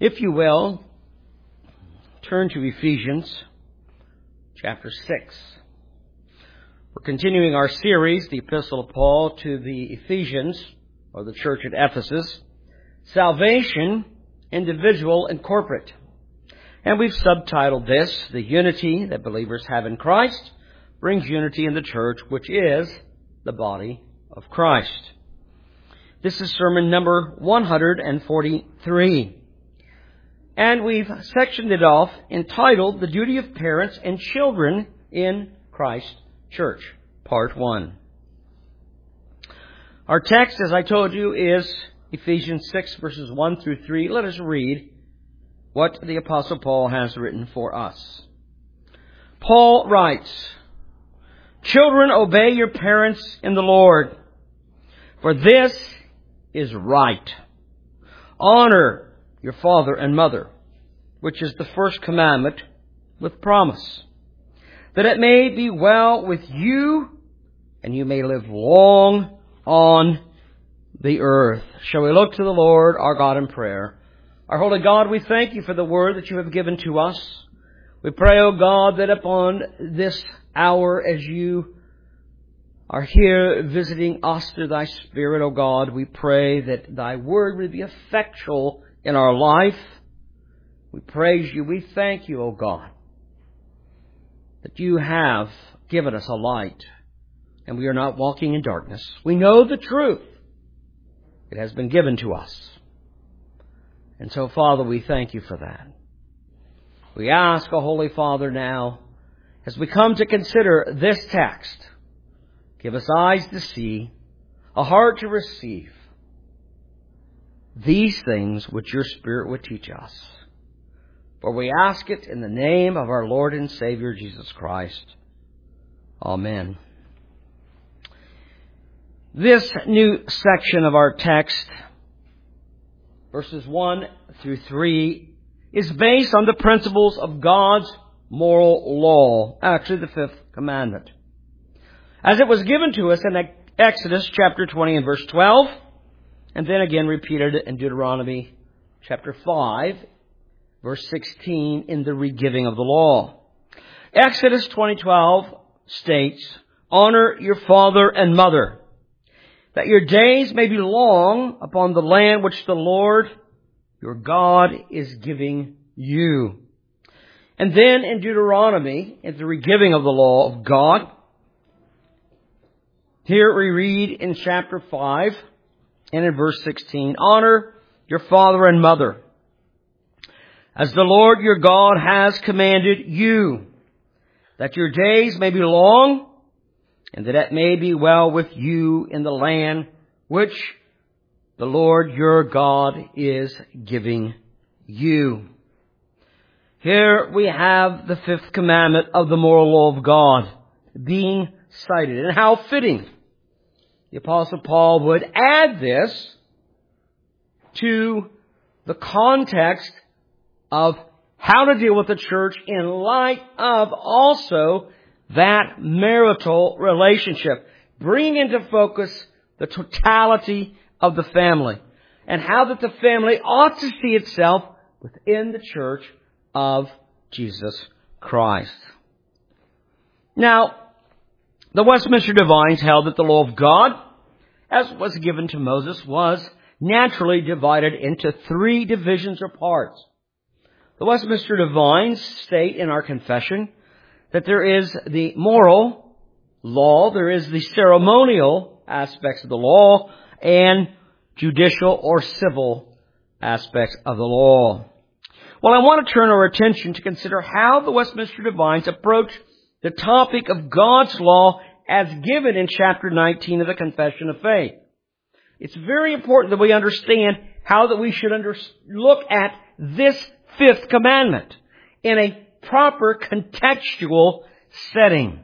If you will, turn to Ephesians chapter 6. We're continuing our series, the Epistle of Paul to the Ephesians, or the church at Ephesus, Salvation, Individual and Corporate. And we've subtitled this, The Unity That Believers Have in Christ Brings Unity in the Church, which is the body of Christ. This is sermon number 143. And we've sectioned it off entitled, The Duty of Parents and Children in Christ Church, Part 1. Our text, as I told you, is Ephesians 6, verses 1 through 3. Let us read what the Apostle Paul has written for us. Paul writes, Children, obey your parents in the Lord, for this is right. Honor your father and mother, which is the first commandment with promise, that it may be well with you and you may live long on the earth. Shall we look to the Lord our God in prayer? Our holy God, we thank you for the word that you have given to us. We pray, O God, that upon this hour as you are here visiting us through thy Spirit, O God, we pray that thy word would be effectual in our life. We praise you. We thank you, O God, that you have given us a light and we are not walking in darkness. We know the truth. It has been given to us. And so, Father, we thank you for that. We ask, O Holy Father, now, as we come to consider this text, give us eyes to see, a heart to receive these things which your Spirit would teach us. For we ask it in the name of our Lord and Savior, Jesus Christ. Amen. This new section of our text, verses 1 through 3, is based on the principles of God's moral law, actually the fifth commandment, as it was given to us in Exodus chapter 20 and verse 12, and then again repeated in Deuteronomy chapter 5, verse 16, in the regiving of the law. Exodus 20:12 states, Honor your father and mother, that your days may be long upon the land which the Lord your God is giving you. And then in Deuteronomy, in the regiving of the law of God, here we read in chapter 5 and in verse 16, Honor your father and mother, as the Lord your God has commanded you, that your days may be long, and that it may be well with you in the land which the Lord your God is giving you. Here we have the fifth commandment of the moral law of God being cited. And how fitting the Apostle Paul would add this to the context of how to deal with the church in light of also that marital relationship, bringing into focus the totality of the family and how that the family ought to see itself within the church of Jesus Christ. Now, the Westminster Divines held that the law of God, as was given to Moses, was naturally divided into three divisions or parts. The Westminster Divines state in our confession that there is the moral law, there is the ceremonial aspects of the law, and judicial or civil aspects of the law. Well, I want to turn our attention to consider how the Westminster Divines approach the topic of God's law as given in chapter 19 of the Confession of Faith. It's very important that we understand how that we should look at this fifth commandment in a proper contextual setting.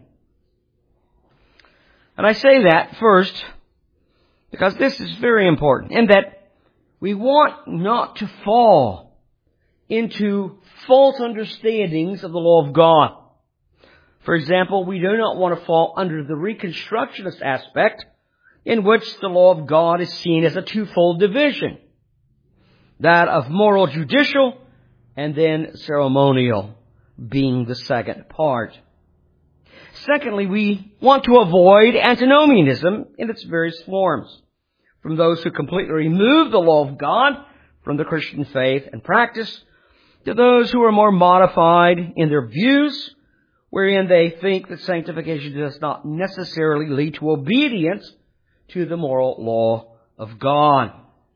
And I say that first because this is very important, in that we want not to fall into false understandings of the law of God. For example, we do not want to fall under the Reconstructionist aspect in which the law of God is seen as a twofold division. that of moral judicial, and then ceremonial being the second part. Secondly, we want to avoid antinomianism in its various forms, from those who completely remove the law of God from the Christian faith and practice, to those who are more modified in their views, wherein they think that sanctification does not necessarily lead to obedience to the moral law of God.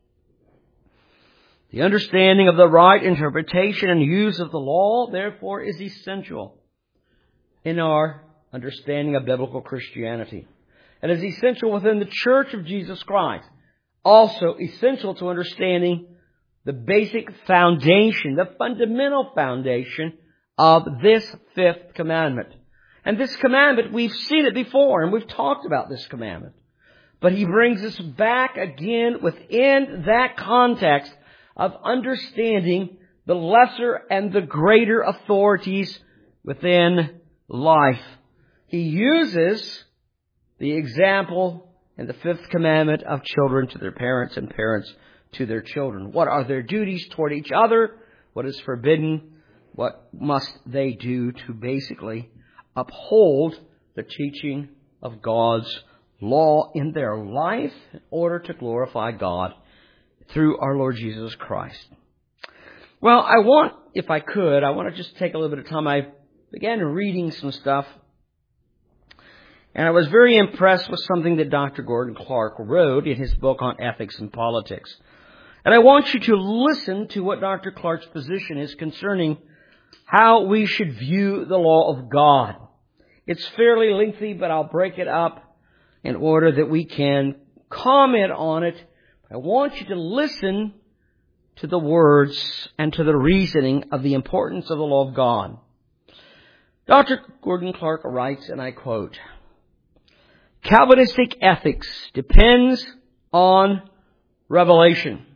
The understanding of the right interpretation and use of the law, therefore, is essential in our understanding of biblical Christianity. It is essential within the Church of Jesus Christ. Also essential to understanding the basic foundation, the fundamental foundation of this fifth commandment. And this commandment, we've seen it before, and we've talked about this commandment. But he brings us back again within that context of understanding the lesser and the greater authorities within life. He uses the example in the fifth commandment of children to their parents and parents to their children. What are their duties toward each other? What is forbidden? What must they do to basically uphold the teaching of God's law in their life in order to glorify God through our Lord Jesus Christ? Well, if I could, I want to just take a little bit of time. I began reading some stuff, and I was very impressed with something that Dr. Gordon Clark wrote in his book on ethics and politics. And I want you to listen to what Dr. Clark's position is concerning how we should view the law of God. It's fairly lengthy, but I'll break it up in order that we can comment on it. I want you to listen to the words and to the reasoning of the importance of the law of God. Dr. Gordon Clark writes, and I quote, "Calvinistic ethics depends on revelation.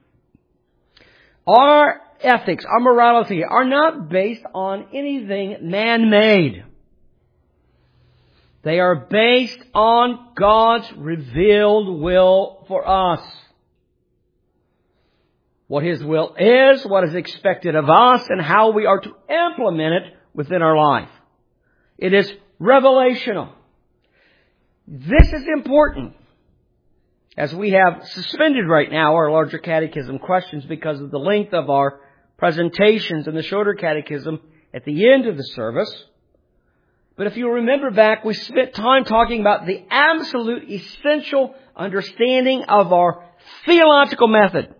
Our ethics, our morality, are not based on anything man-made. They are based on God's revealed will for us. What His will is, what is expected of us, and how we are to implement it within our life. It is revelational." This is important, as we have suspended right now our larger catechism questions because of the length of our presentations in the shorter catechism at the end of the service. But if you remember back, we spent time talking about the absolute essential understanding of our theological method.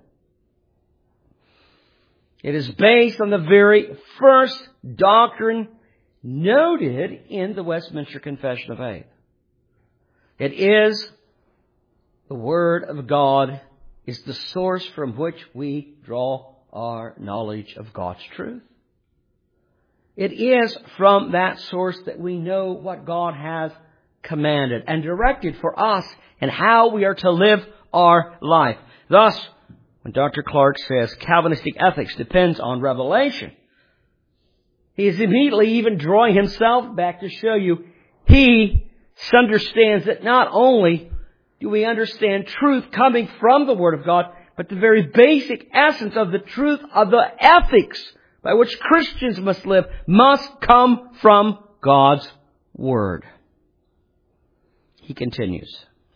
It is based on the very first doctrine noted in the Westminster Confession of Faith. It is the Word of God is the source from which we draw our knowledge of God's truth. It is from that source that we know what God has commanded and directed for us and how we are to live our life. Thus, when Dr. Clark says Calvinistic ethics depends on revelation, he is immediately even drawing himself back to show you he understands that not only do we understand truth coming from the Word of God, but the very basic essence of the truth of the ethics by which Christians must live must come from God's Word. He continues,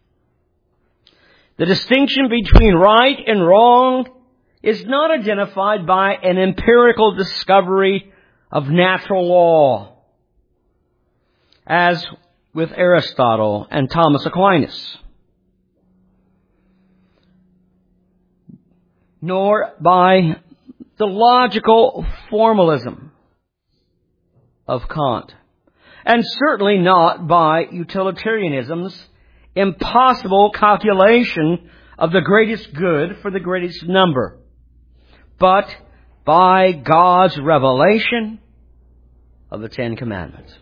"The distinction between right and wrong is not identified by an empirical discovery of natural law, as with Aristotle and Thomas Aquinas, nor by the logical formalism of Kant, and certainly not by utilitarianism's impossible calculation of the greatest good for the greatest number, but by God's revelation of the Ten Commandments.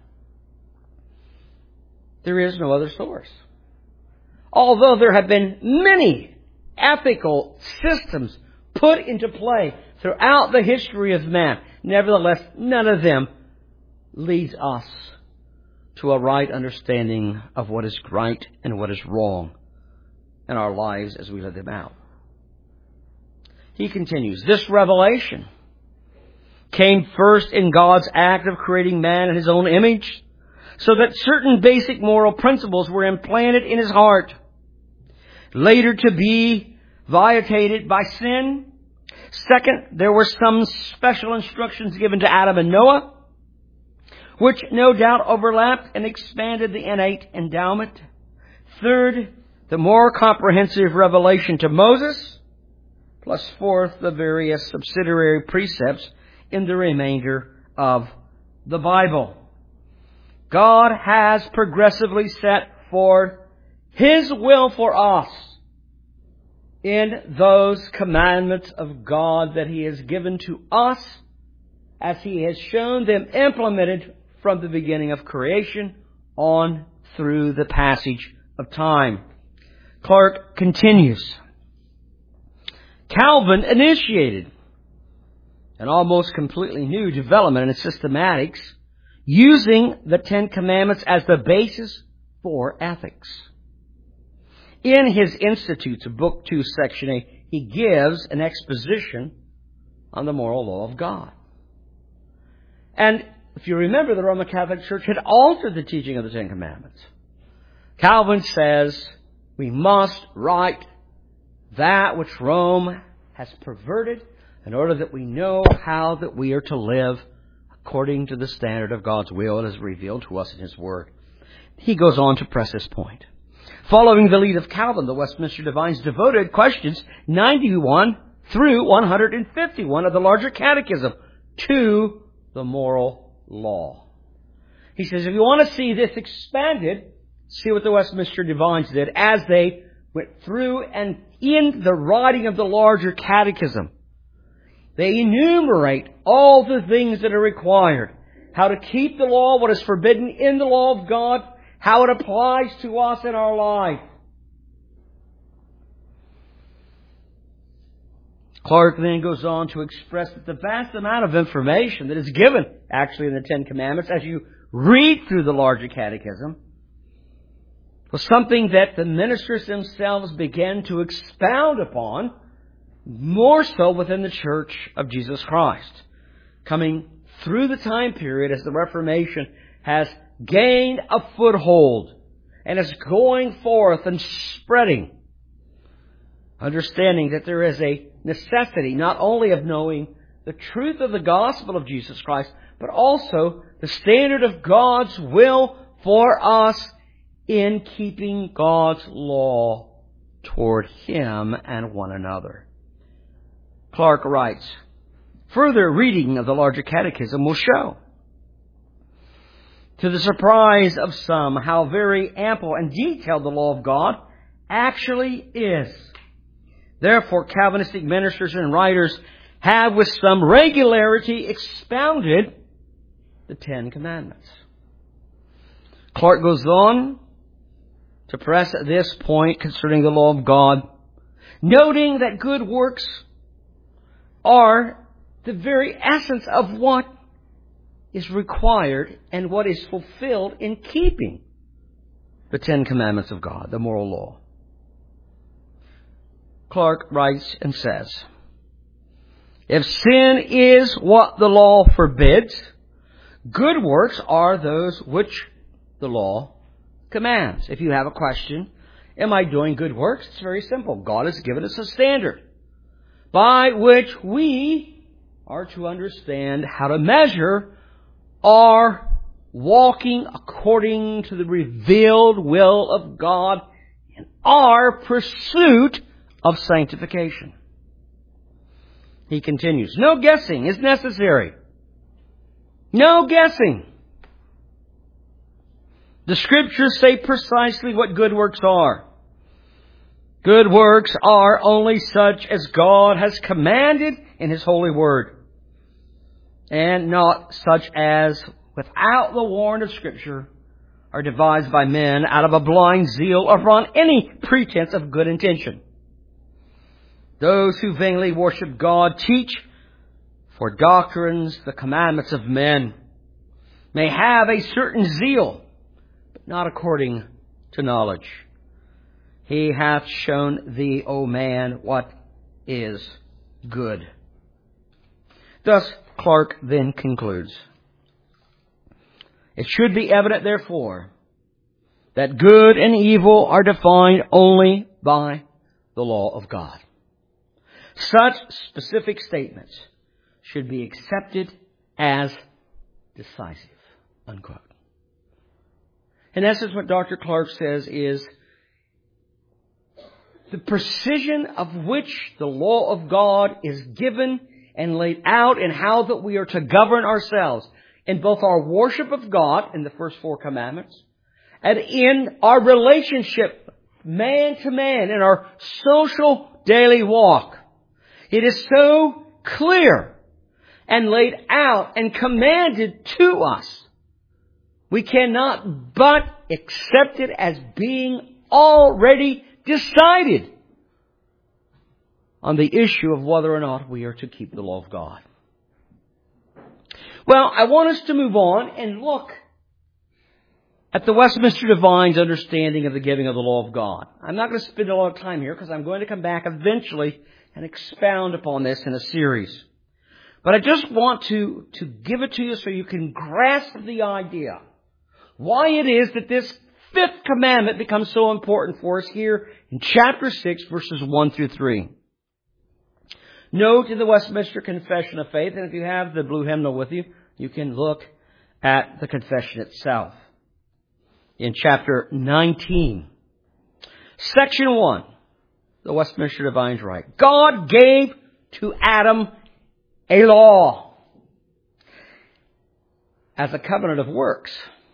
There is no other source. Although there have been many ethical systems put into play throughout the history of man, nevertheless, none of them leads us to a right understanding of what is right and what is wrong in our lives as we live them out. He continues, this revelation came first in God's act of creating man in His own image, so that certain basic moral principles were implanted in his heart, later to be violated by sin. Second, there were some special instructions given to Adam and Noah, which no doubt overlapped and expanded the innate endowment. Third, the more comprehensive revelation to Moses, plus fourth, the various subsidiary precepts in the remainder of the Bible. God has progressively set forth His will for us in those commandments of God that He has given to us, as He has shown them implemented from the beginning of creation on through the passage of time. Clark continues. Calvin initiated an almost completely new development in systematics, using the Ten Commandments as the basis for ethics. In his Institutes, Book 2, Section 8, he gives an exposition on the moral law of God. And if you remember, the Roman Catholic Church had altered the teaching of the Ten Commandments. Calvin says we must right that which Rome has perverted in order that we know how that we are to live according to the standard of God's will as revealed to us in His Word. He goes on to press this point. Following the lead of Calvin, the Westminster Divines devoted questions 91 through 151 of the larger catechism to the moral law. He says, if you want to see this expanded, see what the Westminster Divines did as they went through and in the writing of the larger catechism. They enumerate all the things that are required. How to keep the law, what is forbidden in the law of God, how it applies to us in our life. Clark then goes on to express that the vast amount of information that is given actually in the Ten Commandments as you read through the larger catechism was something that the ministers themselves began to expound upon, more so within the Church of Jesus Christ, coming through the time period as the Reformation has gained a foothold and is going forth and spreading, understanding that there is a necessity not only of knowing the truth of the gospel of Jesus Christ, but also the standard of God's will for us in keeping God's law toward Him and one another. Clark writes, further reading of the larger catechism will show, to the surprise of some, how very ample and detailed the law of God actually is. Therefore, Calvinistic ministers and writers have with some regularity expounded the Ten Commandments. Clark goes on to press this point concerning the law of God, noting that good works are the very essence of what is required and what is fulfilled in keeping the Ten Commandments of God, the moral law. Clark writes and says, if sin is what the law forbids, good works are those which the law commands. If you have a question, am I doing good works? It's very simple. God has given us a standard by which we are to understand how to measure our walking according to the revealed will of God in our pursuit of sanctification. He continues, no guessing is necessary. No guessing. The Scriptures say precisely what good works are. Good works are only such as God has commanded in His holy word, and not such as, without the warrant of Scripture, are devised by men out of a blind zeal or on any pretense of good intention. Those who vainly worship God teach for doctrines the commandments of men, may have a certain zeal, but not according to knowledge. He hath shown thee, O man, what is good. Thus, Clarke then concludes, it should be evident, therefore, that good and evil are defined only by the law of God. Such specific statements should be accepted as decisive. Unquote. In essence, what Dr. Clarke says is the precision of which the law of God is given and laid out in how that we are to govern ourselves in both our worship of God in the first 4 commandments and in our relationship man to man in our social daily walk. It is so clear and laid out and commanded to us. We cannot but accept it as being already decided on the issue of whether or not we are to keep the law of God. Well, I want us to move on and look at the Westminster Divine's understanding of the giving of the law of God. I'm not going to spend a lot of time here because I'm going to come back eventually and expound upon this in a series. But I just want to give it to you so you can grasp the idea. Why it is that this 5th commandment becomes so important for us here in chapter 6, verses 1 through 3. Note in the Westminster Confession of Faith, and if you have the blue hymnal with you, you can look at the confession itself. In chapter 19, section 1, the Westminster Divines write, God gave to Adam a law as a covenant of works,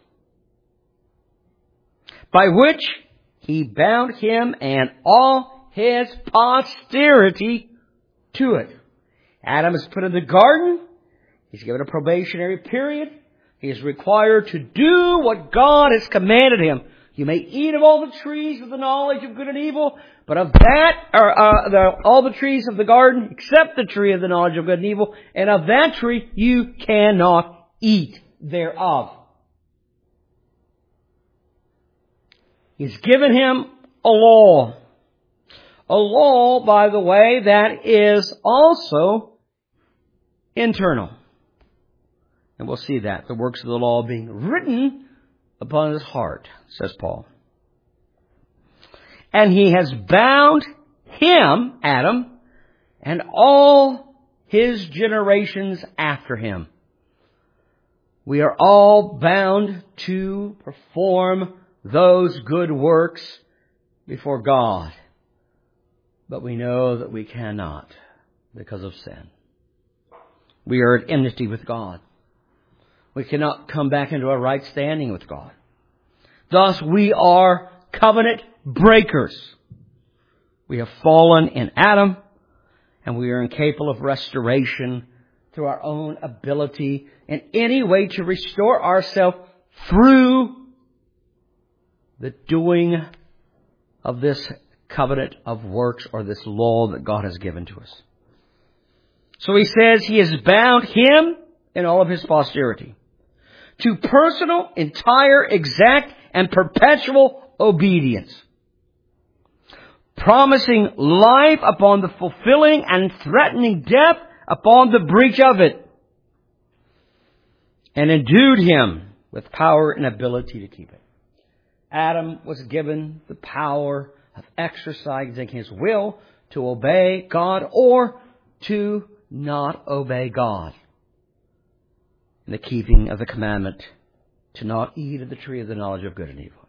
by which He bound him and all his posterity to it. Adam is put in the garden. He's given a probationary period. He is required to do what God has commanded him. You may eat of all the trees of the knowledge of good and evil, but of that, all the trees of the garden, except the tree of the knowledge of good and evil, and of that tree you cannot eat thereof. He's given him a law. A law, by the way, that is also internal. And we'll see that. The works of the law being written upon his heart, says Paul. And He has bound him, Adam, and all his generations after him. We are all bound to perform those good works before God. But we know that we cannot because of sin. We are at enmity with God. We cannot come back into a right standing with God. Thus, we are covenant breakers. We have fallen in Adam, and we are incapable of restoration through our own ability in any way to restore ourselves through the doing of this covenant of works or this law that God has given to us. So He says He has bound him and all of his posterity to personal, entire, exact, and perpetual obedience, promising life upon the fulfilling and threatening death upon the breach of it, and endued him with power and ability to keep it. Adam was given the power of exercising his will to obey God or to not obey God. In the keeping of the commandment to not eat of the tree of the knowledge of good and evil.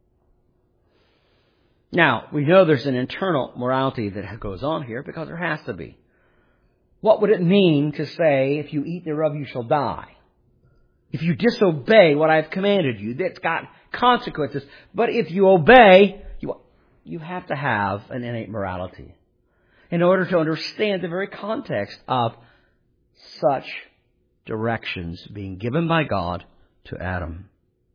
Now, we know there's an internal morality that goes on here because there has to be. What would it mean to say, if you eat thereof, you shall die? If you disobey what I've commanded you, that's got consequences. But if you obey, you have to have an innate morality in order to understand the very context of such directions being given by God to Adam.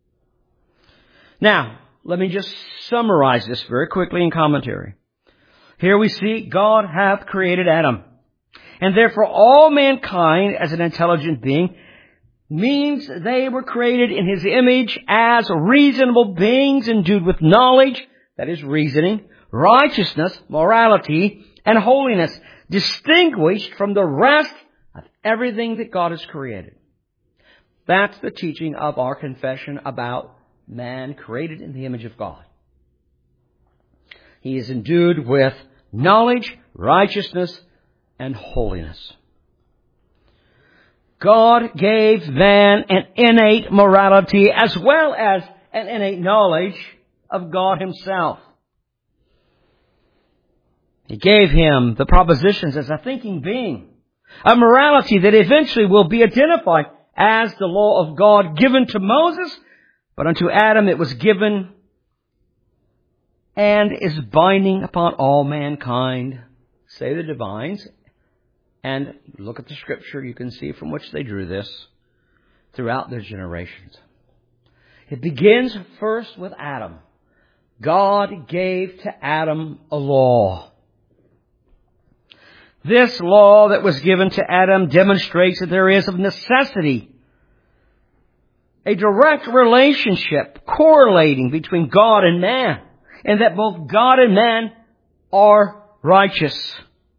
Now, let me just summarize this very quickly in commentary. Here we see God hath created Adam, and therefore all mankind as an intelligent being means they were created in His image as reasonable beings endued with knowledge, that is reasoning, righteousness, morality, and holiness. distinguished from the rest of everything that God has created. That's the teaching of our confession about man created in the image of God. He is endued with knowledge, righteousness, and holiness. God gave man an innate morality as well as an innate knowledge of God Himself. He gave him the propositions as a thinking being, a morality that eventually will be identified as the law of God given to Moses, but unto Adam it was given and is binding upon all mankind, say the divines. And look at the Scripture, you can see from which they drew this throughout their generations. It begins first with Adam. God gave to Adam a law. This law that was given to Adam demonstrates that there is of necessity a direct relationship correlating between God and man, and that both God and man are righteous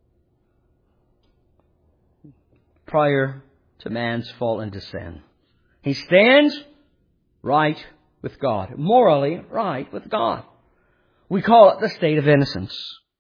prior to man's fall into sin. He stands right with God, morally right with God. We call it the state of innocence.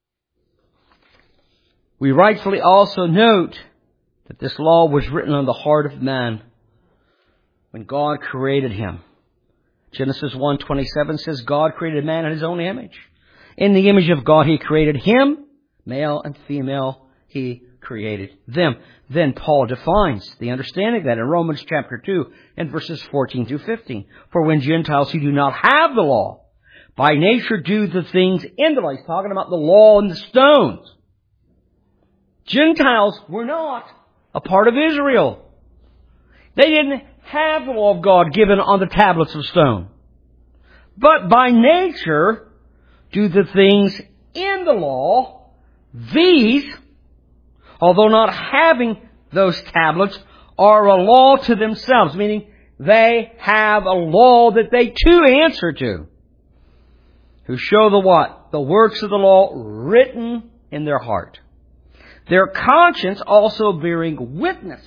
We rightfully also note that this law was written on the heart of man when God created him. Genesis 1:27 says, God created man in His own image. In the image of God He created him, male and female He created them. Then Paul defines the understanding of that in Romans chapter 2 and verses 14 through 15. For when Gentiles who do not have the law, by nature do the things in the law. He's talking about the law and the stones. Gentiles were not a part of Israel. They didn't have the law of God given on the tablets of stone. But by nature do the things in the law. These, although not having those tablets, are a law to themselves, meaning they have a law that they too answer to, who show the what? The works of the law written in their heart. Their conscience also bearing witness,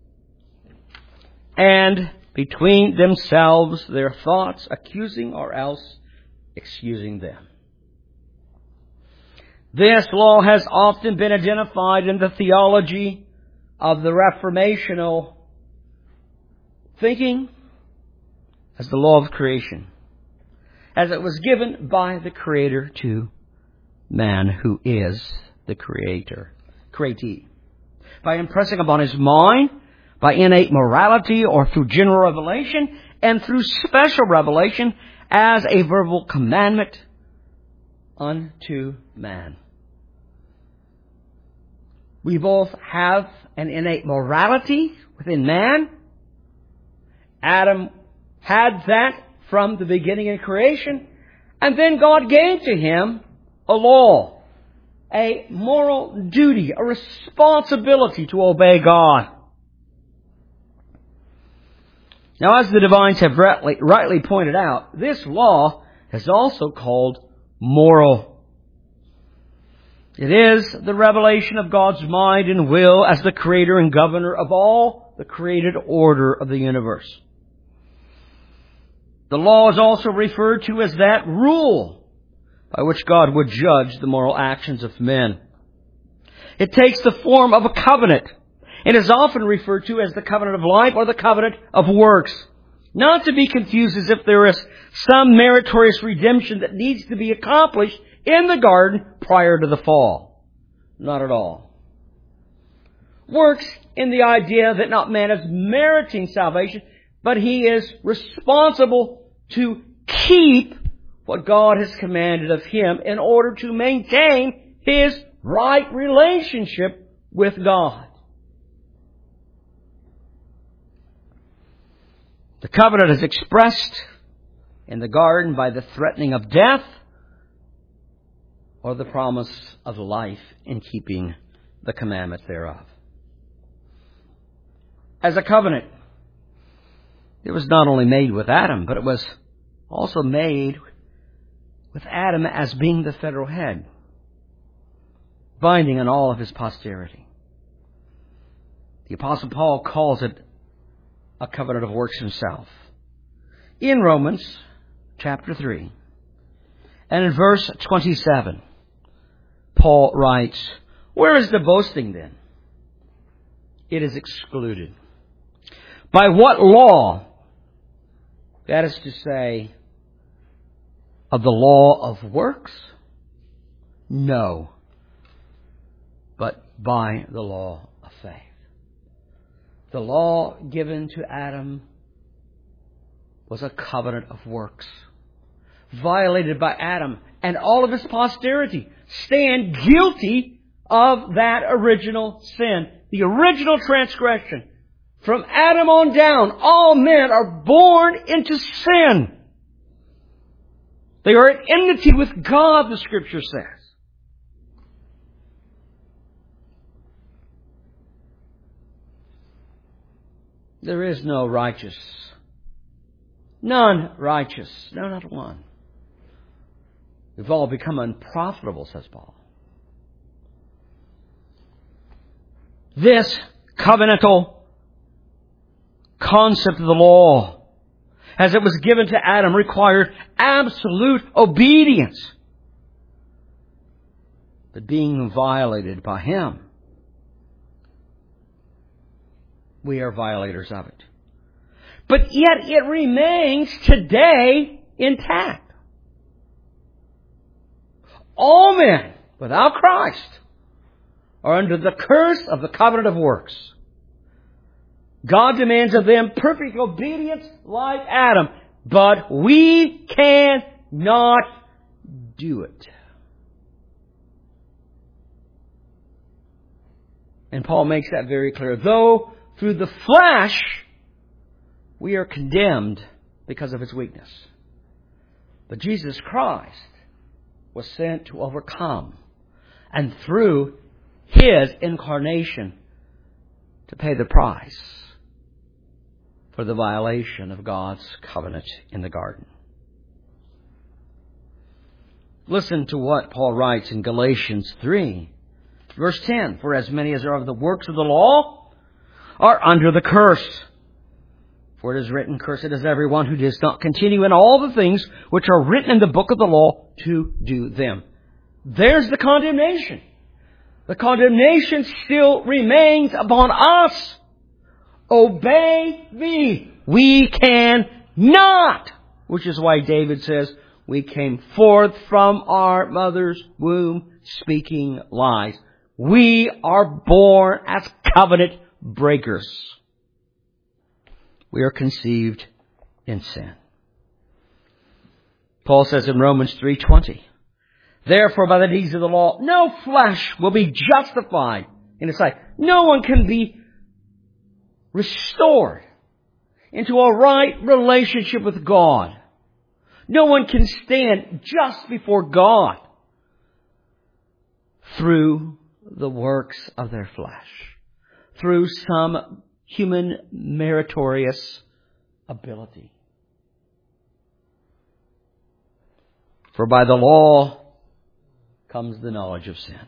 and between themselves their thoughts accusing or else excusing them. This law has often been identified in the theology of the Reformational thinking as the law of creation, as it was given by the Creator to man, who is the createe. By impressing upon his mind, by innate morality, or through general revelation, and through special revelation as a verbal commandment unto man. We both have an innate morality within man. Adam had that from the beginning of creation. And then God gave to him a law, a moral duty, a responsibility to obey God. Now, as the divines have rightly pointed out, this law is also called moral. It is the revelation of God's mind and will as the creator and governor of all the created order of the universe. The law is also referred to as that rule by which God would judge the moral actions of men. It takes the form of a covenant. It is often referred to as the covenant of life or the covenant of works. Not to be confused as if there is some meritorious redemption that needs to be accomplished in the garden prior to the fall. Not at all. Works in the idea that not man is meriting salvation, but he is responsible to keep what God has commanded of him in order to maintain his right relationship with God. The covenant is expressed in the garden by the threatening of death or the promise of life in keeping the commandment thereof. As a covenant, it was not only made with Adam, but it was also made with Adam as being the federal head. binding on all of his posterity. The Apostle Paul calls it a covenant of works himself. In Romans chapter 3 and in verse 27, Paul writes, "Where is the boasting then? It is excluded. By what law? That is to say, of the law of works? No, but by the law of faith." The law given to Adam was a covenant of works, violated by Adam, and all of his posterity stand guilty of that original sin, the original transgression. From Adam on down, all men are born into sin. They are at enmity with God, the Scripture says. There is no righteous. None righteous. No, not one. We've all become unprofitable, says Paul. This covenantal concept of the law, as it was given to Adam, required absolute obedience. But being violated by him, we are violators of it. But yet it remains today intact. All men, without Christ, are under the curse of the covenant of works. God demands of them perfect obedience like Adam, but we cannot do it. And Paul makes that very clear. Though through the flesh we are condemned because of its weakness, but Jesus Christ was sent to overcome, and through His incarnation to pay the price for the violation of God's covenant in the garden. Listen to what Paul writes in Galatians 3, verse 10. "For as many as are of the works of the law are under the curse. For it is written, Cursed is everyone who does not continue in all the things which are written in the book of the law to do them." There's the condemnation. The condemnation still remains upon us. Obey thee. We cannot. Which is why David says, "We came forth from our mother's womb speaking lies." We are born as covenant breakers. We are conceived in sin. Paul says in Romans 3:20, "Therefore by the deeds of the law, no flesh will be justified in His sight." No one can be restored into a right relationship with God. No one can stand just before God through the works of their flesh, through some human meritorious ability. For by the law comes the knowledge of sin.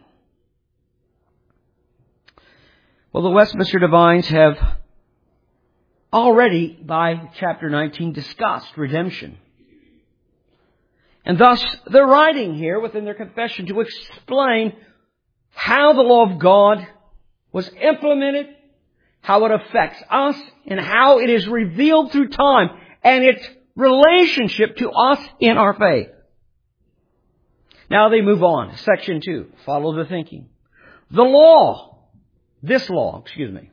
Well, the Westminster Divines have already, by chapter 19, discussed redemption. And thus, they're writing here within their confession to explain how the law of God was implemented, how it affects us, and how it is revealed through time, and its relationship to us in our faith. Now they move on. Section 2. Follow the thinking. The law. This law,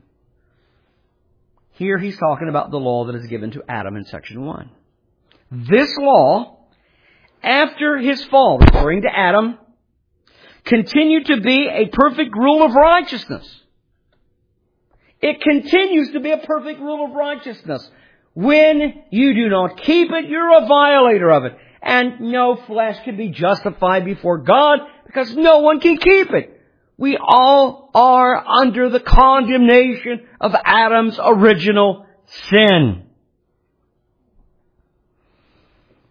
Here he's talking about the law that is given to Adam in section 1. This law, after his fall, referring to Adam, continued to be a perfect rule of righteousness. It continues to be a perfect rule of righteousness. When you do not keep it, you're a violator of it. And no flesh can be justified before God because no one can keep it. We all are under the condemnation of Adam's original sin.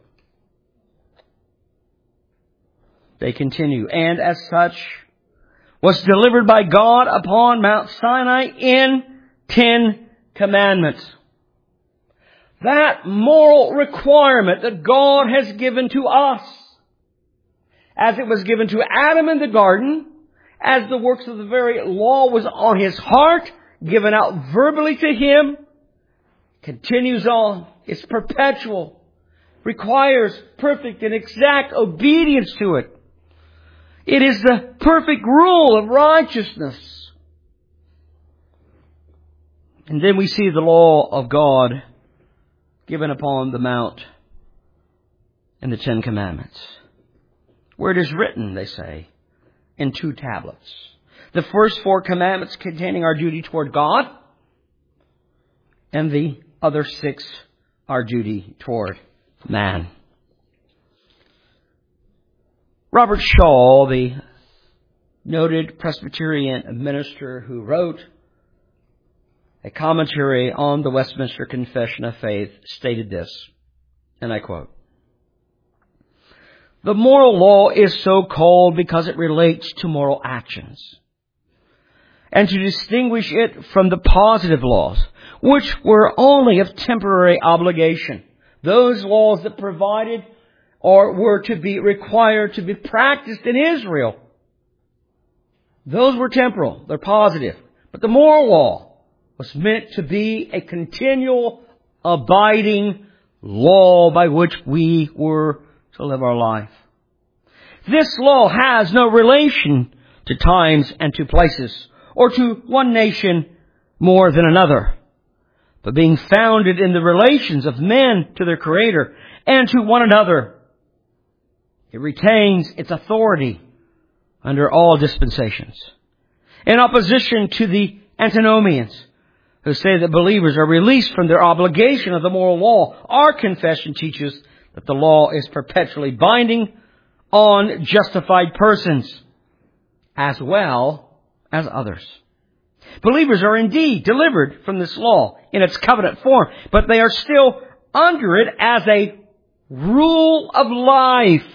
They continue, and as such, was delivered by God upon Mount Sinai in 10 commandments. That moral requirement that God has given to us, as it was given to Adam in the garden, as the works of the very law was on his heart, given out verbally to him, continues on. It's perpetual. Requires perfect and exact obedience to it. It is the perfect rule of righteousness. And then we see the law of God given upon the mount in the 10 Commandments, where it is written, they say, in 2 tablets. The first 4 commandments containing our duty toward God, and the other 6 our duty toward man. Robert Shaw, the noted Presbyterian minister who wrote a commentary on the Westminster Confession of Faith, stated this, and I quote, "The moral law is so called because it relates to moral actions, and to distinguish it from the positive laws, which were only of temporary obligation, those laws that provided or were to be required to be practiced in Israel. Those were temporal, they're positive. But the moral law was meant to be a continual, abiding law by which we were to live our life. This law has no relation to times and to places, or to one nation more than another, but being founded in the relations of men to their Creator and to one another, it retains its authority under all dispensations. In opposition to the antinomians, who say that believers are released from their obligation of the moral law, our confession teaches that the law is perpetually binding on justified persons as well as others. Believers are indeed delivered from this law in its covenant form, but they are still under it as a rule of life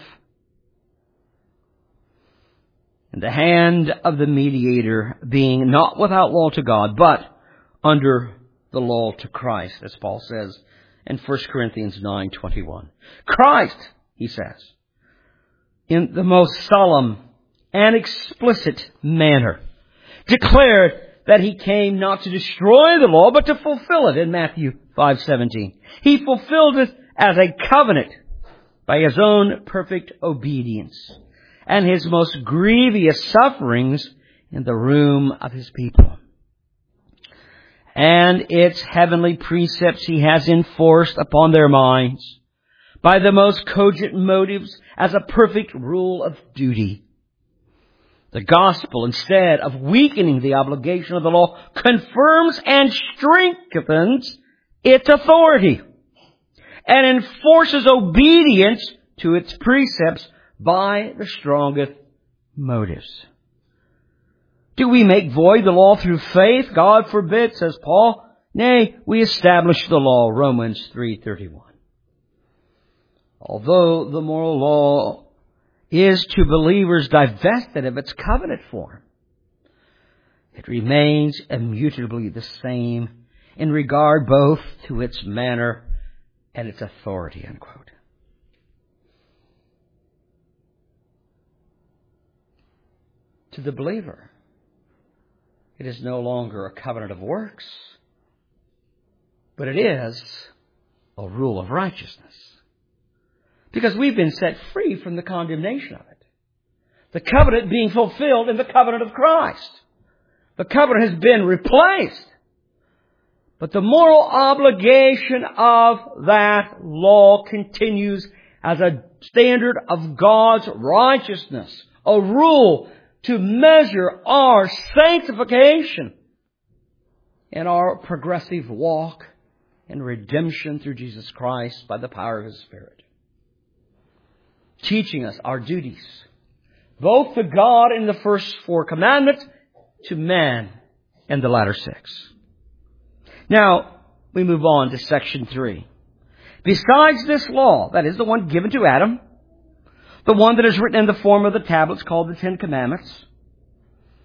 in the hand of the mediator, being not without law to God, but under the law to Christ, as Paul says in 1 Corinthians 9:21. Christ, he says, in the most solemn and explicit manner, declared that he came not to destroy the law, but to fulfill it in Matthew 5:17. He fulfilled it as a covenant by his own perfect obedience and his most grievous sufferings in the room of his people. And its heavenly precepts he has enforced upon their minds by the most cogent motives as a perfect rule of duty. The gospel, instead of weakening the obligation of the law, confirms and strengthens its authority and enforces obedience to its precepts by the strongest motives. Do we make void the law through faith? God forbid, says Paul. Nay, we establish the law, Romans 3:31. Although the moral law is to believers divested of its covenant form, it remains immutably the same in regard both to its manner and its authority, unquote. To the believer, it is no longer a covenant of works, but it is a rule of righteousness. Because we've been set free from the condemnation of it. The covenant being fulfilled in the covenant of Christ. The covenant has been replaced. But the moral obligation of that law continues as a standard of God's righteousness, a rule to measure our sanctification and our progressive walk in redemption through Jesus Christ by the power of His Spirit. Teaching us our duties, both to God in the first 4 commandments, to man in the latter 6. Now, we move on to section 3. Besides this law, that is the one given to Adam, the one that is written in the form of the tablets called the 10 Commandments,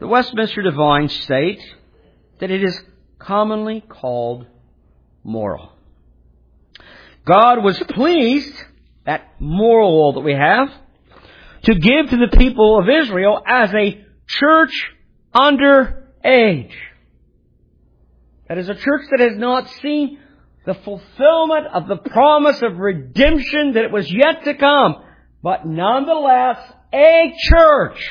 The Westminster Divines state that it is commonly called moral. God was pleased, that moral law that we have, to give to the people of Israel as a church under age. That is a church that has not seen the fulfillment of the promise of redemption that was yet to come, but nonetheless a church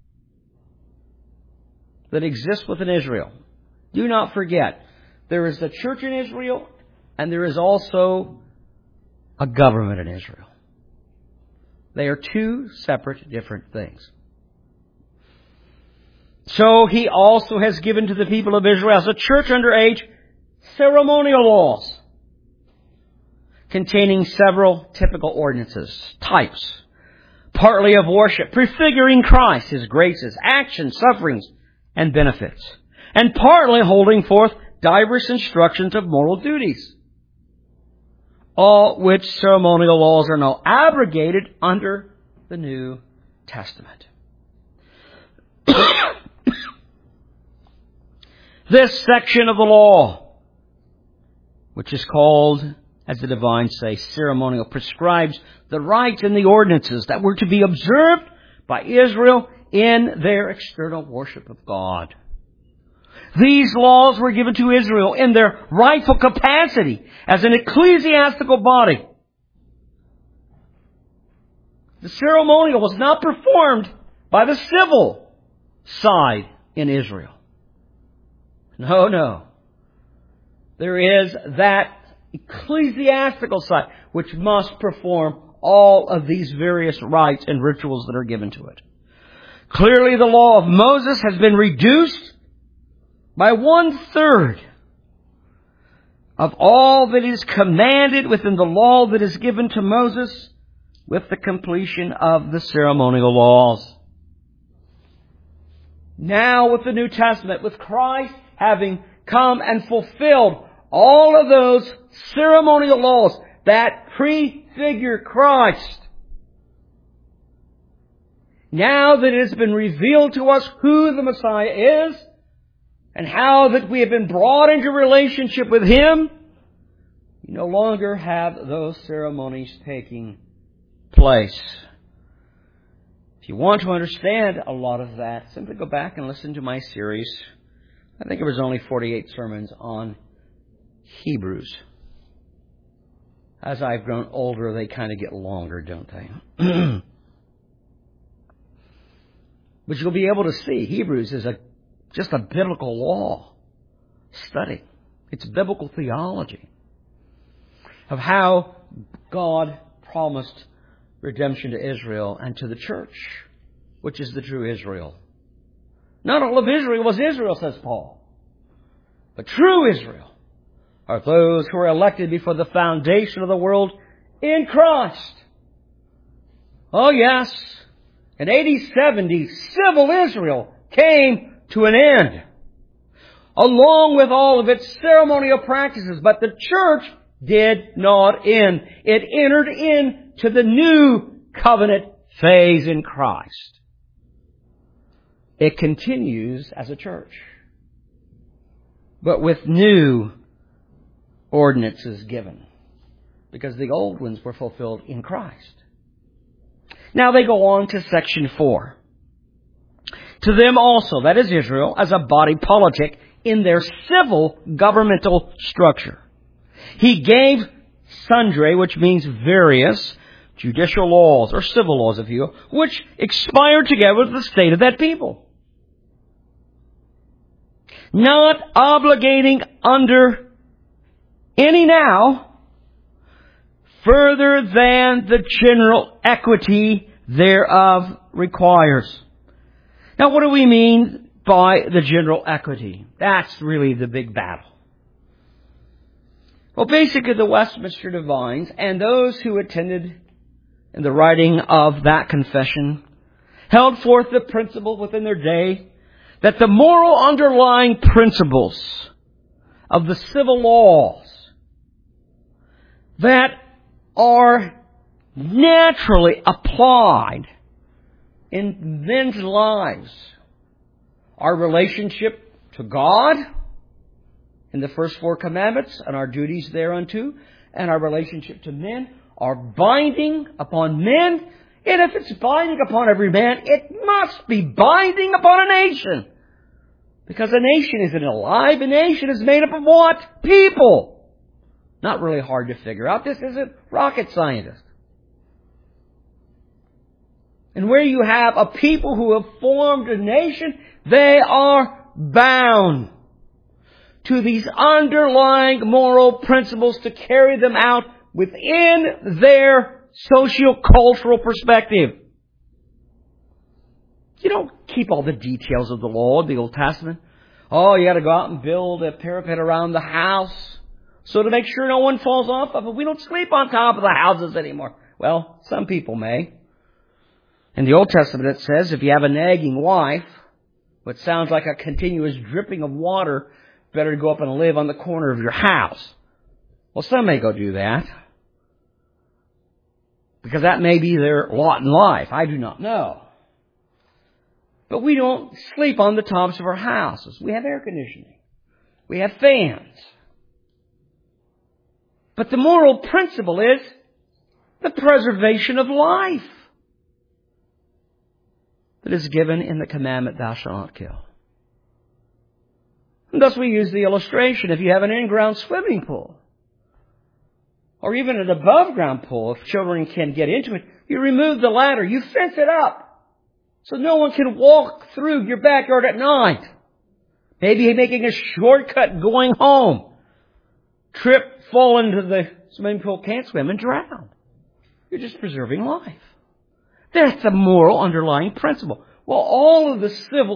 that exists within Israel. Do not forget, there is the church in Israel, and there is also a government in Israel. They are two separate, different things. So He also has given to the people of Israel, as a church under age, ceremonial laws containing several typical ordinances, types, partly of worship, prefiguring Christ, His graces, actions, sufferings, and benefits, and partly holding forth diverse instructions of moral duties, all which ceremonial laws are now abrogated under the New Testament. This section of the law, which is called, as the Divines say, ceremonial, prescribes the rites and the ordinances that were to be observed by Israel in their external worship of God. These laws were given to Israel in their rightful capacity as an ecclesiastical body. The ceremonial was not performed by the civil side in Israel. No. There is that ecclesiastical side which must perform all of these various rites and rituals that are given to it. Clearly, the law of Moses has been reduced by 1/3 of all that is commanded within the law that is given to Moses with the completion of the ceremonial laws. Now with the New Testament, with Christ having come and fulfilled all of those ceremonial laws that prefigure Christ, now that it has been revealed to us who the Messiah is, and how that we have been brought into relationship with Him, we no longer have those ceremonies taking place. If you want to understand a lot of that, simply go back and listen to my series. I think it was only 48 sermons on Hebrews. As I've grown older, they kind of get longer, don't they? But you'll be able to see Hebrews is just a biblical law study. It's biblical theology of how God promised redemption to Israel and to the church, which is the true Israel. Not all of Israel was Israel, says Paul. But true Israel are those who are elected before the foundation of the world in Christ. Oh yes, in AD 70, civil Israel came to an end, along with all of its ceremonial practices. But the church did not end. It entered into the new covenant phase in Christ. It continues as a church, but with new ordinances given, because the old ones were fulfilled in Christ. Now they go on to section 4. To them also, that is Israel, as a body politic in their civil governmental structure, He gave sundry, which means various, judicial laws, or civil laws, if you will, which expired together with the state of that people, not obligating under any now further than the general equity thereof requires. Now, what do we mean by the general equity? That's really the big battle. Well, basically, the Westminster Divines and those who attended in the writing of that confession held forth the principle within their day that the moral underlying principles of the civil laws that are naturally applied in men's lives Our relationship to God in the first 4 commandments and our duties thereunto, and our relationship to men are binding upon men. And if it's binding upon every man, it must be binding upon a nation. Because a nation isn't alive. A nation is made up of what? People. Not really hard to figure out. This isn't rocket scientist. And where you have a people who have formed a nation, they are bound to these underlying moral principles to carry them out within their socio-cultural perspective. You don't keep all the details of the law of the Old Testament. Oh, you got to go out and build a parapet around the house so to make sure no one falls off of it. We don't sleep on top of the houses anymore. Well, some people may. In the Old Testament it says if you have a nagging wife, what sounds like a continuous dripping of water, better go up and live on the corner of your house. Well, some may go do that, because that may be their lot in life. I do not know. But we don't sleep on the tops of our houses. We have air conditioning. We have fans. But the moral principle is the preservation of life that is given in the commandment, thou shalt not kill. And thus we use the illustration. If you have an in-ground swimming pool, or even an above-ground pool, if children can get into it, you remove the ladder, you fence it up, so no one can walk through your backyard at night. Maybe making a shortcut going home. Trip, fall into the swimming pool, can't swim, and drown. You're just preserving life. That's the moral underlying principle. Well, all of the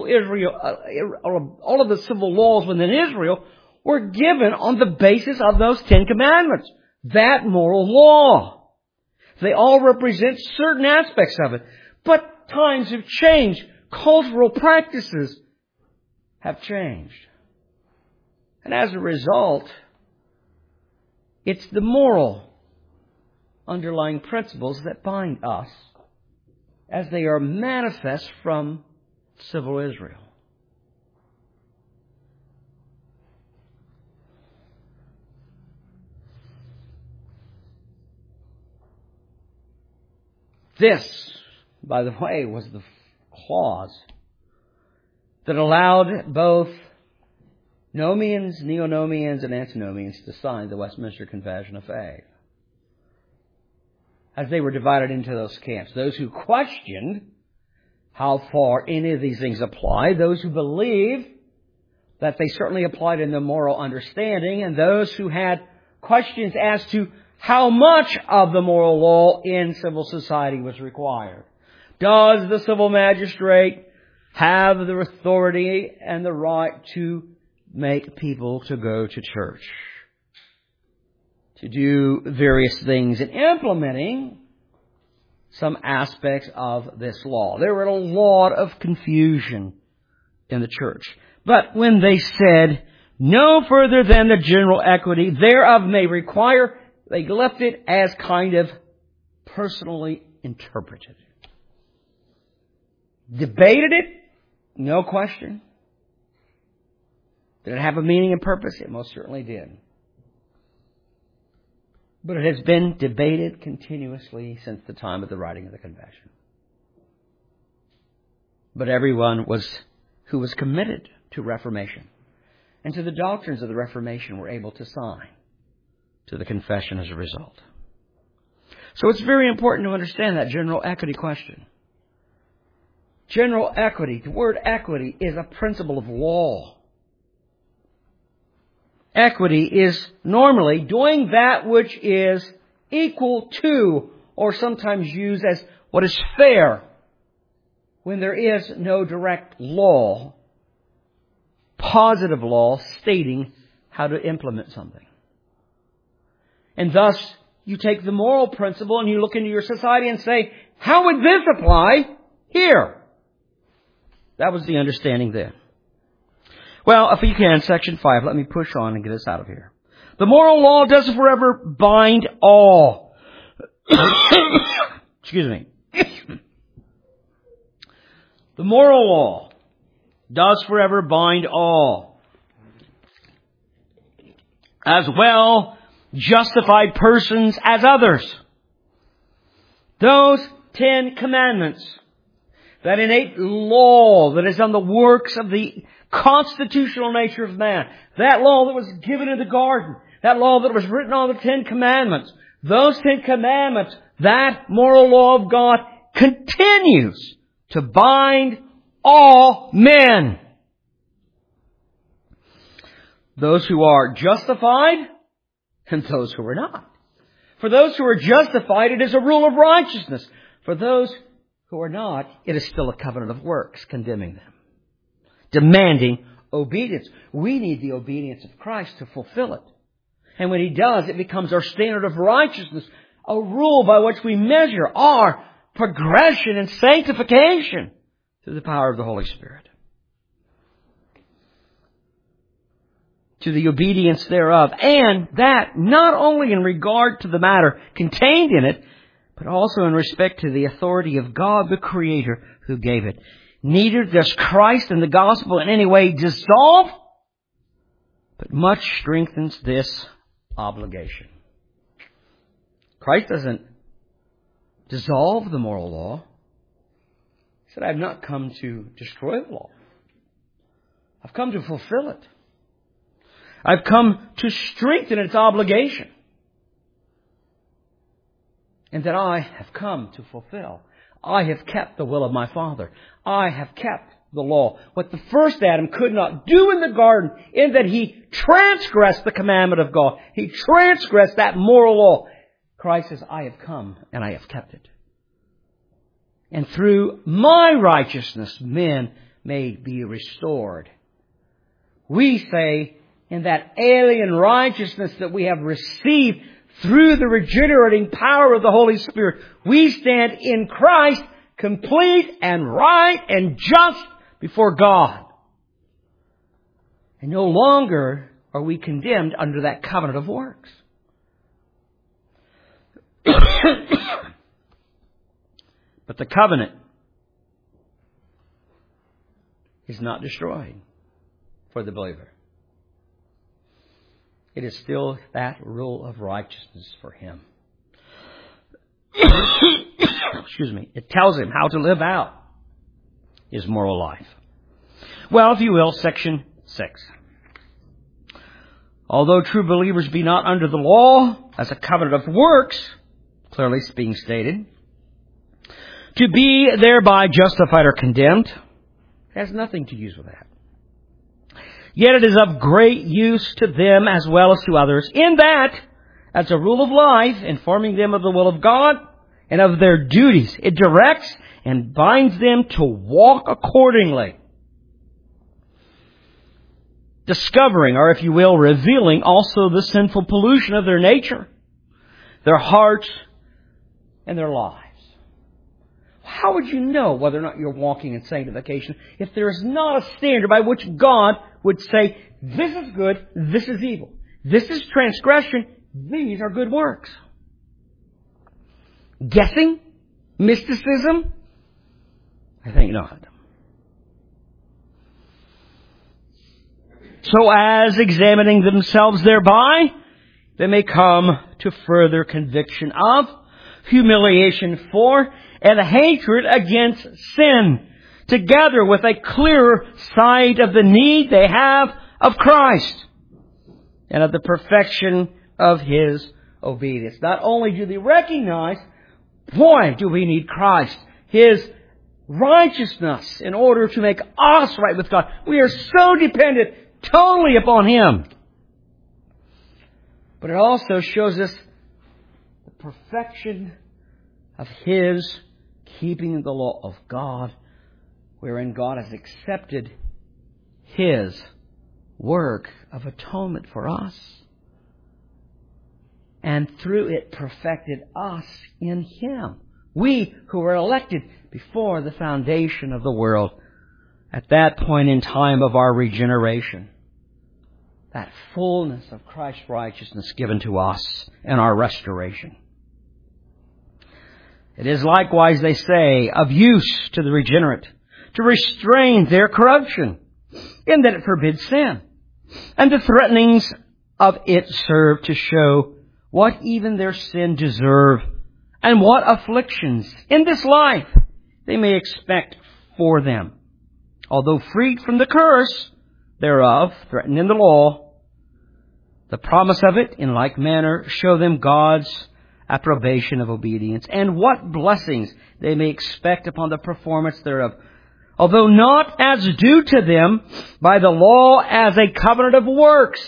civil laws within Israel were given on the basis of those 10 commandments. That moral law. They all represent certain aspects of it. But times have changed. Cultural practices have changed. And as a result, it's the moral underlying principles that bind us as they are manifest from civil Israel. This, by the way, was the clause that allowed both Nomians, Neo-Nomians, and Antinomians to sign the Westminster Confession of Faith, as they were divided into those camps. Those who questioned how far any of these things apply, those who believed that they certainly applied in the moral understanding, and those who had questions as to how much of the moral law in civil society was required. Does the civil magistrate have the authority and the right to make people to go to church, to do various things in implementing some aspects of this law? There were a lot of confusion in the church. But when they said, no further than the general equity thereof may require, they left it as kind of personally interpreted. Debated it? No question. Did it have a meaning and purpose? It most certainly did. But it has been debated continuously since the time of the writing of the Confession. But everyone who was committed to Reformation and to the doctrines of the Reformation were able to sign to the Confession as a result. So it's very important to understand that general equity question. General equity, the word equity is a principle of law. Equity is normally doing that which is equal to, or sometimes used as what is fair, when there is no direct law, positive law, stating how to implement something. And thus, you take the moral principle and you look into your society and say, how would this apply here? That was the understanding then. Well, if you can, section 5, let me push on and get us out of here. The moral law does forever bind all. Excuse me. The moral law does forever bind all. As well justified persons as others. Those 10 commandments, that innate law that is on the works of the constitutional nature of man, that law that was given in the garden, that law that was written on the 10 commandments, those 10 commandments, that moral law of God continues to bind all men. Those who are justified and those who are not. For those who are justified, it is a rule of righteousness. For those who are not, it is still a covenant of works, condemning them, demanding obedience. We need the obedience of Christ to fulfill it. And when He does, it becomes our standard of righteousness, a rule by which we measure our progression in sanctification through the power of the Holy Spirit. To the obedience thereof, and that not only in regard to the matter contained in it, but also in respect to the authority of God the Creator who gave it. Neither does Christ and the gospel in any way dissolve, but much strengthens this obligation. Christ doesn't dissolve the moral law. He said, I have not come to destroy the law. I've come to fulfill it. I've come to strengthen its obligation. And that I have come to fulfill. I have kept the will of my Father. I have kept the law. What the first Adam could not do in the garden, in that he transgressed the commandment of God. He transgressed that moral law. Christ says, I have come and I have kept it. And through my righteousness, men may be restored. We say, in that alien righteousness that we have received through the regenerating power of the Holy Spirit, we stand in Christ complete and right and just before God. And no longer are we condemned under that covenant of works. But the covenant is not destroyed for the believer. It is still that rule of righteousness for him. Excuse me. It tells him how to live out his moral life. Well, if you will, section 6. Although true believers be not under the law as a covenant of works, clearly being stated, to be thereby justified or condemned, has nothing to use with that. Yet it is of great use to them as well as to others, in that, as a rule of life, informing them of the will of God and of their duties, it directs and binds them to walk accordingly. Discovering, or if you will, revealing also the sinful pollution of their nature, their hearts, and their lives. How would you know whether or not you're walking in sanctification if there is not a standard by which God would say, this is good, this is evil. This is transgression, these are good works. Guessing? Mysticism? I think not. So as examining themselves thereby, they may come to further conviction of, humiliation for, and hatred against sin, together with a clearer sight of the need they have of Christ and of the perfection of His obedience. Not only do they recognize, boy, do we need Christ, His righteousness in order to make us right with God. We are so dependent totally upon Him. But it also shows us the perfection of His keeping the law of God, wherein God has accepted His work of atonement for us, and through it perfected us in Him. We who were elected before the foundation of the world, at that point in time of our regeneration, that fullness of Christ's righteousness given to us and our restoration. It is likewise, they say, of use to the regenerate to restrain their corruption, in that it forbids sin. And the threatenings of it serve to show what even their sin deserve, and what afflictions in this life they may expect for them. Although freed from the curse thereof, threatened in the law, the promise of it, in like manner, show them God's approbation of obedience, and what blessings they may expect upon the performance thereof, although not as due to them by the law as a covenant of works.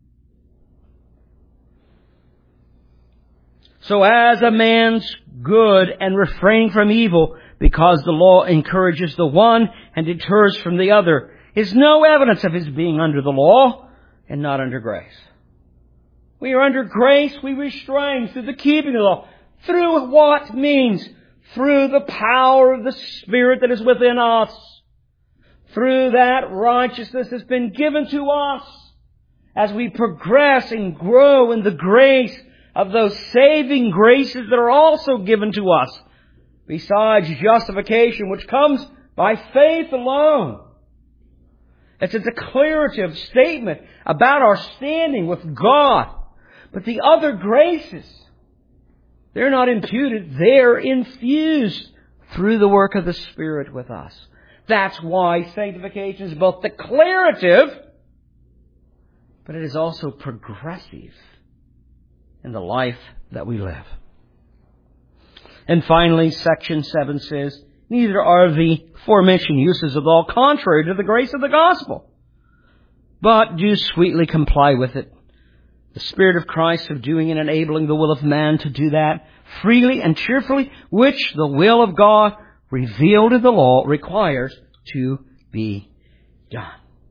So as a man's good and refraining from evil, because the law encourages the one and deters from the other, is no evidence of his being under the law and not under grace. We are under grace, we restrain through the keeping of the law. Through what means? Through the power of the Spirit that is within us. Through that righteousness has been given to us as we progress and grow in the grace of those saving graces that are also given to us, besides justification, which comes by faith alone. It's a declarative statement about our standing with God. But the other graces, they're not imputed, they're infused through the work of the Spirit with us. That's why sanctification is both declarative, but it is also progressive in the life that we live. And finally, section 7 says, neither are the aforementioned uses of the law contrary to the grace of the gospel, but do sweetly comply with it. The Spirit of Christ of doing and enabling the will of man to do that freely and cheerfully, which the will of God revealed in the law requires to be done.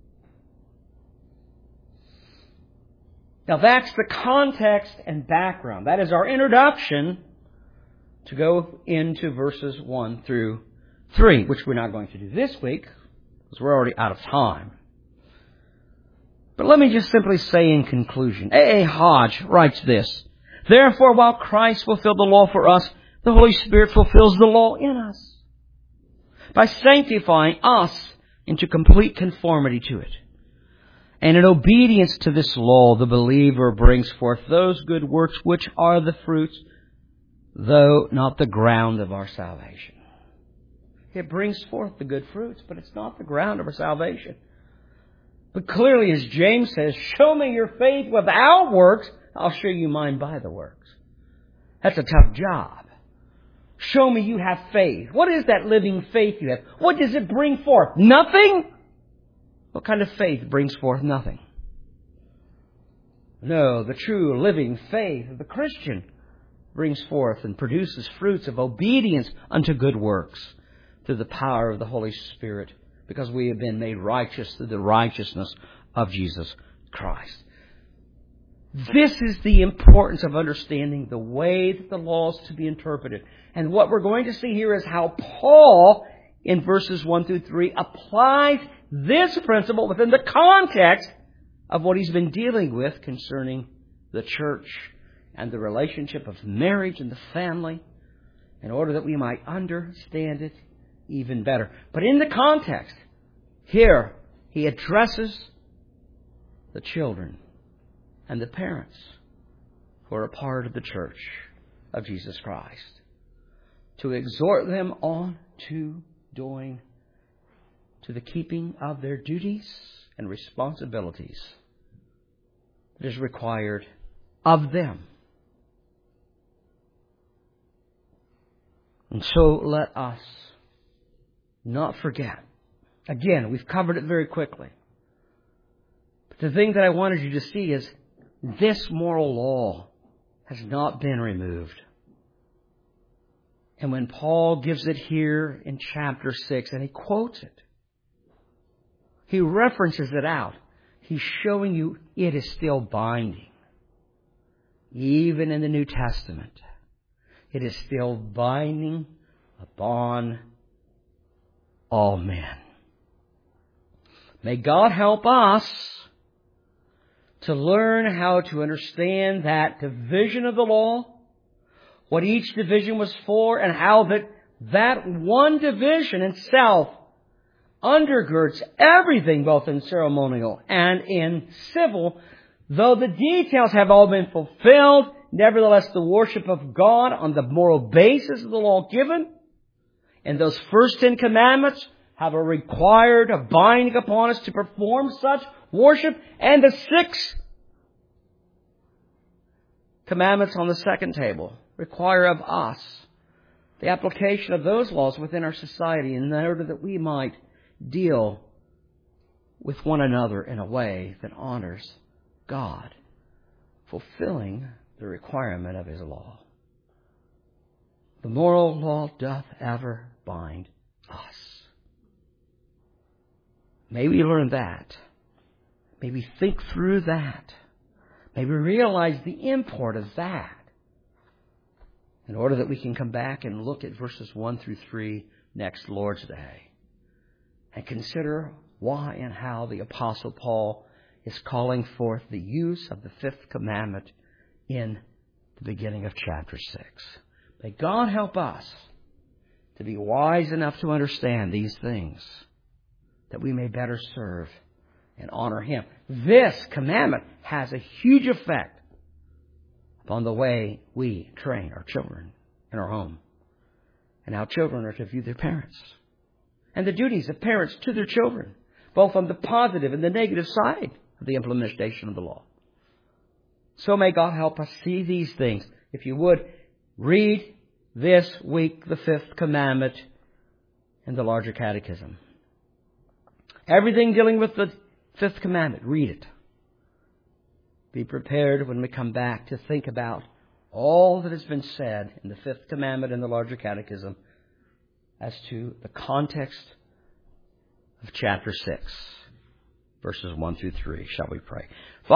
Now that's the context and background. That is our introduction to go into verses 1 through 3, which we're not going to do this week, because we're already out of time. But let me just simply say in conclusion, A. Hodge writes this: therefore, while Christ fulfilled the law for us, the Holy Spirit fulfills the law in us by sanctifying us into complete conformity to it. And in obedience to this law, the believer brings forth those good works which are the fruits, though not the ground of our salvation. It brings forth the good fruits, but it's not the ground of our salvation. But clearly, as James says, show me your faith without works, I'll show you mine by the works. That's a tough job. Show me you have faith. What is that living faith you have? What does it bring forth? Nothing? What kind of faith brings forth nothing? No, the true living faith of the Christian brings forth and produces fruits of obedience unto good works through the power of the Holy Spirit, because we have been made righteous through the righteousness of Jesus Christ. This is the importance of understanding the way that the law is to be interpreted. And what we're going to see here is how Paul, in verses 1 through 3, applies this principle within the context of what he's been dealing with concerning the church and the relationship of marriage and the family, in order that we might understand it even better. But in the context, here he addresses the children and the parents who are a part of the church of Jesus Christ, to exhort them on to the keeping of their duties and responsibilities that is required of them. And so let us not forget. Again, we've covered it very quickly. But the thing that I wanted you to see is this moral law has not been removed. And when Paul gives it here in chapter 6, and he quotes it, he references it out. He's showing you it is still binding. Even in the New Testament, it is still binding upon all men. May God help us to learn how to understand that division of the law, what each division was for, and how that one division itself undergirds everything, both in ceremonial and in civil. Though the details have all been fulfilled, nevertheless the worship of God on the moral basis of the law given, and those first 10 commandments have a required, a binding upon us to perform such worship, and the 6 commandments on the second table require of us the application of those laws within our society in order that we might deal with one another in a way that honors God, fulfilling the requirement of His law. The moral law doth ever bind us. May we learn that. May we think through that. May we realize the import of that in order that we can come back and look at verses 1 through 3 next Lord's Day and consider why and how the Apostle Paul is calling forth the use of the 5th commandment in the beginning of chapter 6. May God help us to be wise enough to understand these things, that we may better serve and honor Him. This commandment has a huge effect upon the way we train our children in our home, and how children are to view their parents, and the duties of parents to their children, both on the positive and the negative side of the implementation of the law. So may God help us see these things. If you would, read this week the 5th commandment in the larger catechism. Everything dealing with the 5th commandment, read it. Be prepared when we come back to think about all that has been said in the 5th commandment in the larger catechism as to the context of chapter 6, verses 1 through 3. Shall we pray?